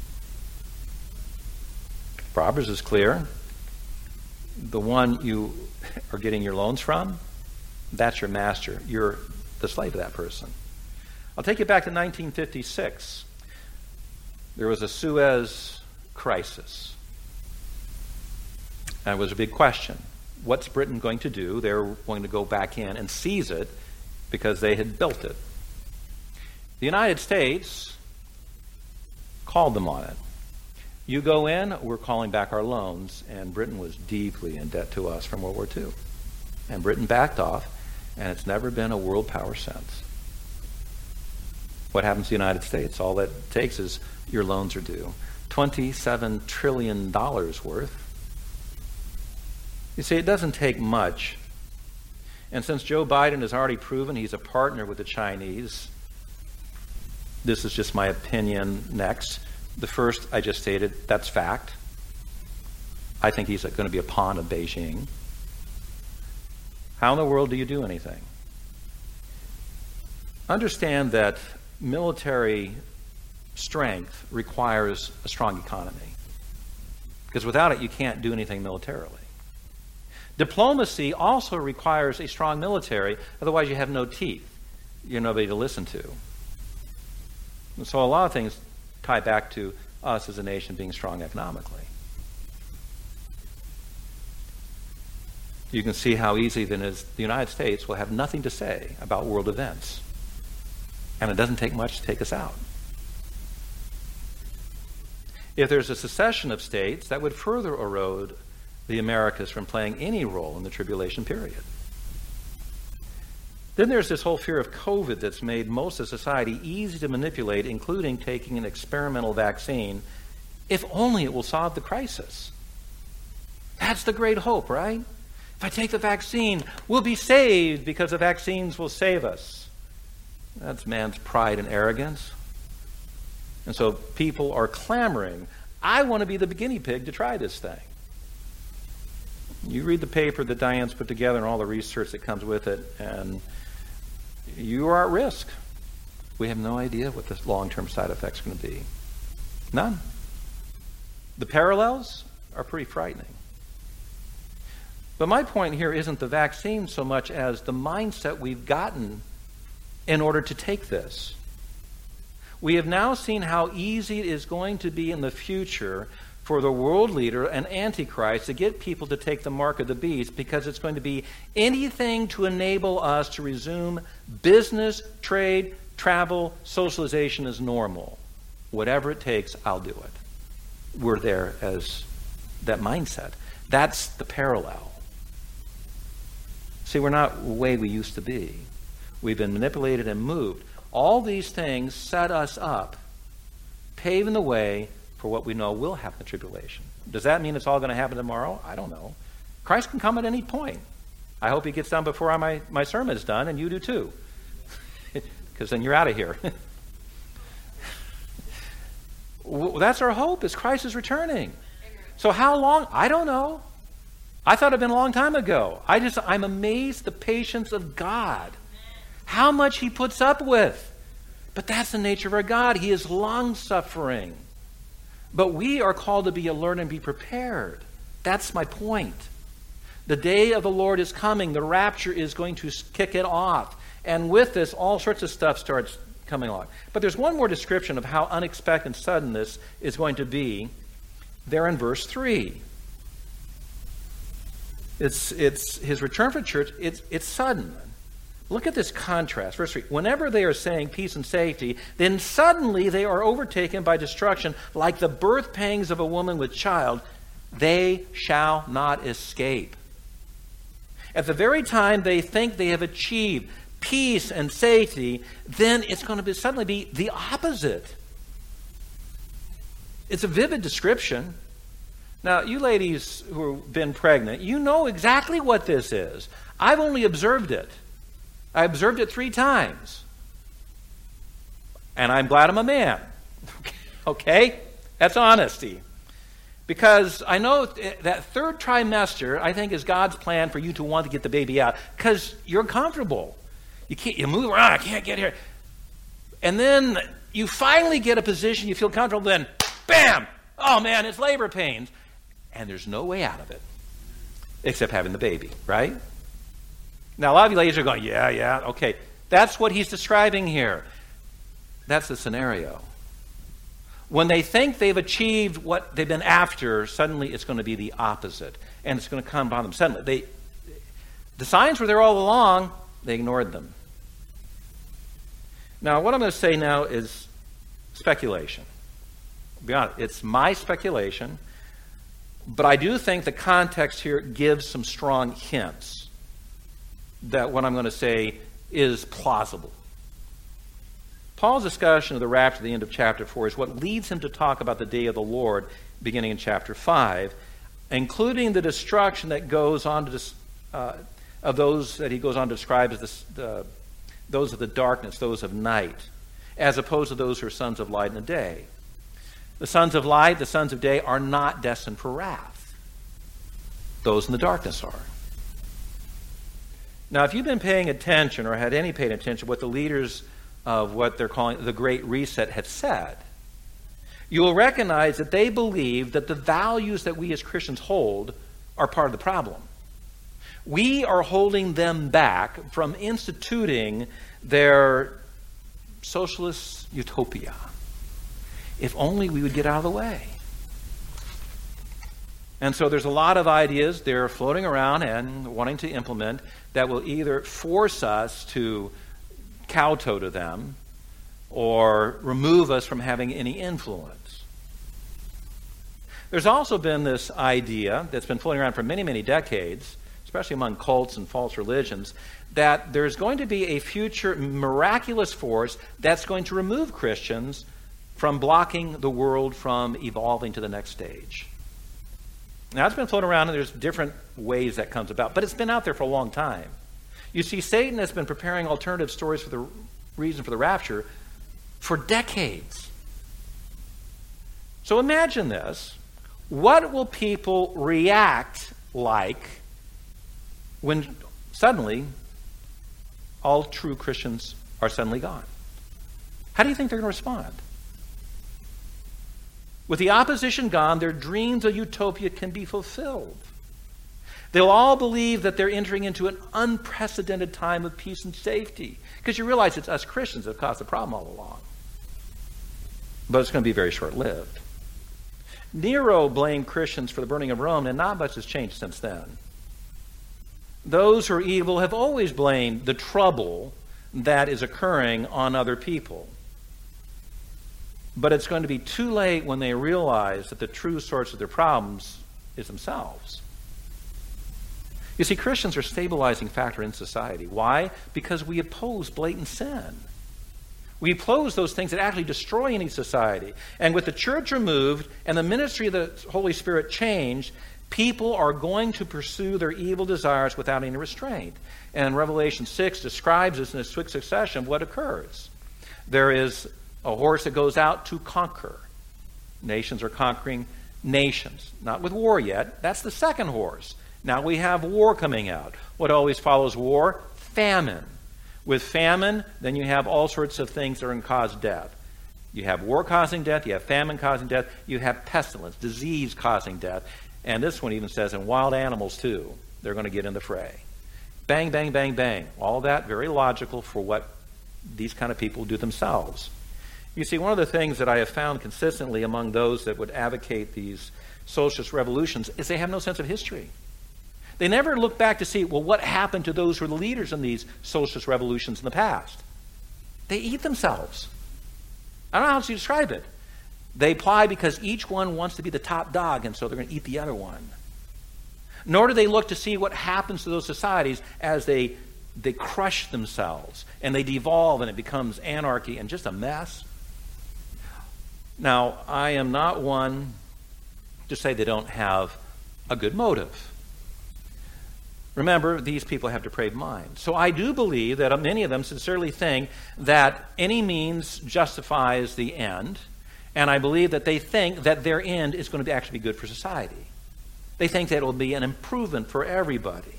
Proverbs is clear. The one you are getting your loans from, that's your master. You're the slave of that person. I'll take you back to 1956. There was a Suez crisis. And it was a big question. What's Britain going to do? They were going to go back in and seize it because they had built it. The United States called them on it. You go in, we're calling back our loans, and Britain was deeply in debt to us from World War II. And Britain backed off, and it's never been a world power since. What happens to the United States? All that takes is your loans are due. $27 trillion worth. You see, it doesn't take much. And since Joe Biden has already proven he's a partner with the Chinese, this is just my opinion next. The first I just stated, that's fact. I think he's going to be a pawn of Beijing. How in the world do you do anything? Understand that military strength requires a strong economy. Because without it, you can't do anything militarily. Diplomacy also requires a strong military, otherwise you have no teeth. You're nobody to listen to. And so a lot of things tie back to us as a nation being strong economically. You can see how easy then is the United States will have nothing to say about world events. And it doesn't take much to take us out. If there's a secession of states, that would further erode the Americas from playing any role in the tribulation period. Then there's this whole fear of COVID that's made most of society easy to manipulate, including taking an experimental vaccine, if only it will solve the crisis. That's the great hope, right? If I take the vaccine, we'll be saved because the vaccines will save us. That's man's pride and arrogance. And so people are clamoring, I want to be the guinea pig to try this thing. You read the paper that Diane's put together and all the research that comes with it, and you are at risk. We have no idea what the long-term side effects are going to be. None. The parallels are pretty frightening. But my point here isn't the vaccine so much as the mindset we've gotten in order to take this. We have now seen how easy it is going to be in the future for the world leader and Antichrist to get people to take the mark of the beast, because it's going to be anything to enable us to resume business, trade, travel, socialization as normal. Whatever it takes, I'll do it. We're there as that mindset. That's the parallel. See, we're not the way we used to be. We've been manipulated and moved. All these things set us up, paving the way for what we know will happen in the tribulation. Does that mean it's all going to happen tomorrow? I don't know. Christ can come at any point. I hope he gets done before my sermon is done, and you do too. Because then you're out of here. That's our hope, is Christ is returning. So how long? I don't know. I thought it'd been a long time ago. I'm amazed at the patience of God. How much he puts up with. But that's the nature of our God. He is long-suffering. But we are called to be alert and be prepared. That's my point. The day of the Lord is coming. The rapture is going to kick it off. And with this, all sorts of stuff starts coming along. But there's one more description of how unexpected and sudden this is going to be there in verse 3. It's his return for the church. It's sudden. Look at this contrast. Verse 3. Whenever they are saying peace and safety, then suddenly they are overtaken by destruction like the birth pangs of a woman with child. They shall not escape. At the very time they think they have achieved peace and safety, then it's going to suddenly be the opposite. It's a vivid description. Now, you ladies who have been pregnant, you know exactly what this is. I've only observed it. I observed it 3 times. And I'm glad I'm a man. Okay? That's honesty. Because I know that 3rd trimester, I think, is God's plan for you to want to get the baby out. Because you're comfortable. You move around, I can't get here. And then you finally get a position, you feel comfortable, then bam! Oh man, it's labor pains. And there's no way out of it. Except having the baby, right? Now, a lot of you ladies are going, yeah, okay. That's what he's describing here. That's the scenario. When they think they've achieved what they've been after, suddenly it's going to be the opposite. And it's going to come upon them suddenly. The signs were there all along, they ignored them. Now, what I'm going to say now is speculation. To be honest, it's my speculation, but I do think the context here gives some strong hints that what I'm going to say is plausible. Paul's discussion of the rapture at the end of chapter 4 is what leads him to talk about the day of the Lord beginning in chapter 5, including the destruction that goes on to of those that he goes on to describe as those of the darkness, those of night, as opposed to those who are sons of light in the day. The sons of light, the sons of day, are not destined for wrath. Those in the darkness are. Now, if you've been paying attention or had any paid attention to what the leaders of what they're calling the Great Reset have said, you will recognize that they believe that the values that we as Christians hold are part of the problem. We are holding them back from instituting their socialist utopia. If only we would get out of the way. And so there's a lot of ideas they're floating around and wanting to implement that will either force us to kowtow to them or remove us from having any influence. There's also been this idea that's been floating around for many, many decades, especially among cults and false religions, that there's going to be a future miraculous force that's going to remove Christians from blocking the world from evolving to the next stage. Now, it's been floating around, and there's different ways that comes about, but it's been out there for a long time. You see, Satan has been preparing alternative stories for the reason for the rapture for decades. So imagine this. What will people react like when suddenly all true Christians are suddenly gone? How do you think they're going to respond? With the opposition gone, their dreams of utopia can be fulfilled. They'll all believe that they're entering into an unprecedented time of peace and safety. Because you realize it's us Christians that have caused the problem all along. But it's going to be very short-lived. Nero blamed Christians for the burning of Rome, and not much has changed since then. Those who are evil have always blamed the trouble that is occurring on other people. But it's going to be too late when they realize that the true source of their problems is themselves. You see, Christians are a stabilizing factor in society. Why? Because we oppose blatant sin. We oppose those things that actually destroy any society. And with the church removed and the ministry of the Holy Spirit changed, people are going to pursue their evil desires without any restraint. And Revelation 6 describes this in a swift succession of what occurs. There is a horse that goes out to conquer. Nations are conquering nations. Not with war yet. That's the second horse. Now we have war coming out. What always follows war? Famine. With famine, then you have all sorts of things that are going to cause death. You have war causing death, you have famine causing death, you have pestilence, disease causing death. And this one even says, and wild animals too, they're going to get in the fray. Bang, bang, bang, bang. All that very logical for what these kind of people do themselves. You see, one of the things that I have found consistently among those that would advocate these socialist revolutions is they have no sense of history. They never look back to see, well, what happened to those who were the leaders in these socialist revolutions in the past? They eat themselves. I don't know how else to describe it. They apply because each one wants to be the top dog, and so they're going to eat the other one. Nor do they look to see what happens to those societies as they crush themselves, and they devolve, and it becomes anarchy and just a mess. Now, I am not one to say they don't have a good motive. Remember, these people have depraved minds. So I do believe that many of them sincerely think that any means justifies the end, and I believe that they think that their end is going to actually be good for society. They think that it will be an improvement for everybody.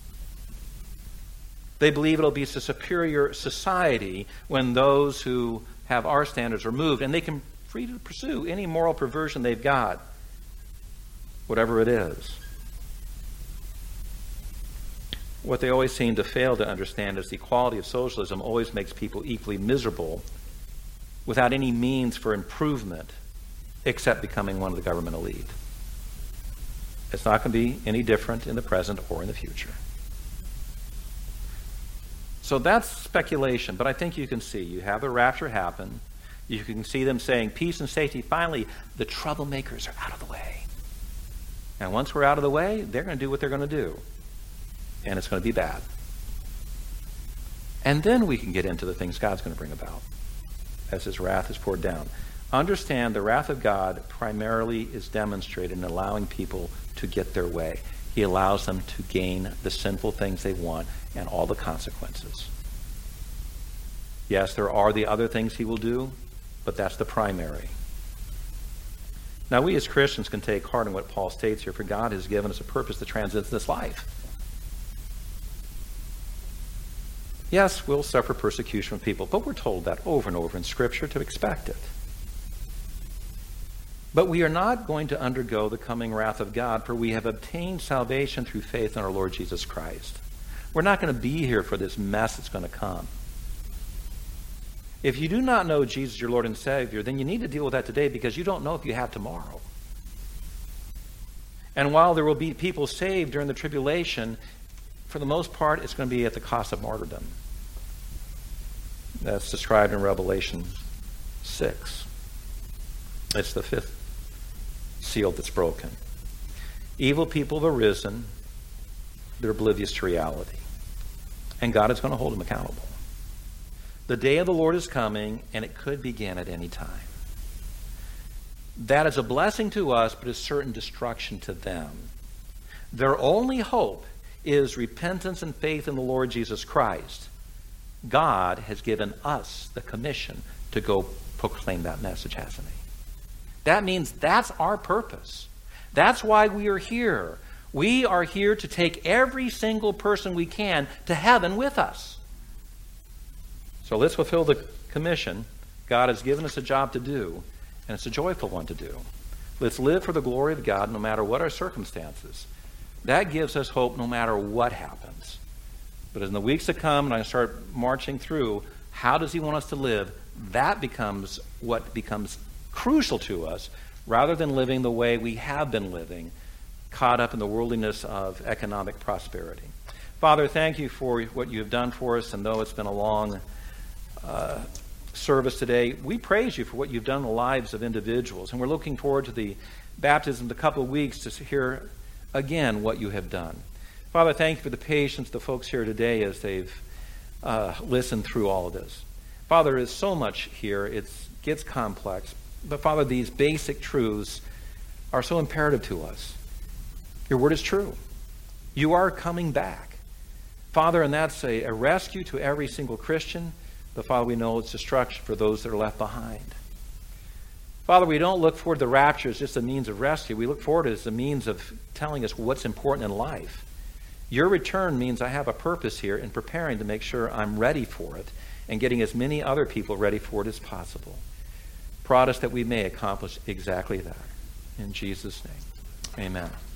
They believe it will be a superior society when those who have our standards are removed, and they can freely pursue any moral perversion they've got, whatever it is. What they always seem to fail to understand is the equality of socialism always makes people equally miserable without any means for improvement except becoming one of the government elite. It's not going to be any different in the present or in the future. So that's speculation, but I think you can see. You have the rapture happen. You can see them saying peace and safety. Finally, the troublemakers are out of the way. And once we're out of the way, they're going to do what they're going to do. And it's going to be bad. And then we can get into the things God's going to bring about as his wrath is poured down. Understand the wrath of God primarily is demonstrated in allowing people to get their way. He allows them to gain the sinful things they want and all the consequences. Yes, there are the other things he will do, but that's the primary. Now, we as Christians can take heart in what Paul states here, for God has given us a purpose that transcends this life. Yes, we'll suffer persecution from people, but we're told that over and over in Scripture to expect it. But we are not going to undergo the coming wrath of God, for we have obtained salvation through faith in our Lord Jesus Christ. We're not going to be here for this mess that's going to come. If you do not know Jesus, your Lord and Savior, then you need to deal with that today because you don't know if you have tomorrow. And while there will be people saved during the tribulation, for the most part, it's going to be at the cost of martyrdom. That's described in Revelation 6. It's the fifth seal that's broken. Evil people have arisen. They're oblivious to reality. And God is going to hold them accountable. The day of the Lord is coming, and it could begin at any time. That is a blessing to us, but is certain destruction to them. Their only hope is repentance and faith in the Lord Jesus Christ. God has given us the commission to go proclaim that message, hasn't he? That means that's our purpose. That's why we are here. We are here to take every single person we can to heaven with us. So let's fulfill the commission. God has given us a job to do, and it's a joyful one to do. Let's live for the glory of God no matter what our circumstances. That gives us hope no matter what happens. But in the weeks to come, and I start marching through, how does he want us to live? That becomes what becomes crucial to us, rather than living the way we have been living, caught up in the worldliness of economic prosperity. Father, thank you for what you have done for us, and though it's been a long service today, we praise you for what you've done in the lives of individuals, and we're looking forward to the baptism in a couple of weeks to hear again what you have done. Father, thank you for the patience of the folks here today as they've listened through all of this. Father, there is so much here. It gets complex. But Father, these basic truths are so imperative to us. Your word is true. You are coming back. Father, and that's a rescue to every single Christian. But Father, we know it's destruction for those that are left behind. Father, we don't look forward to the rapture as just a means of rescue. We look forward to it as a means of telling us what's important in life. Your return means I have a purpose here in preparing to make sure I'm ready for it and getting as many other people ready for it as possible. Prod us that we may accomplish exactly that. In Jesus' name, amen.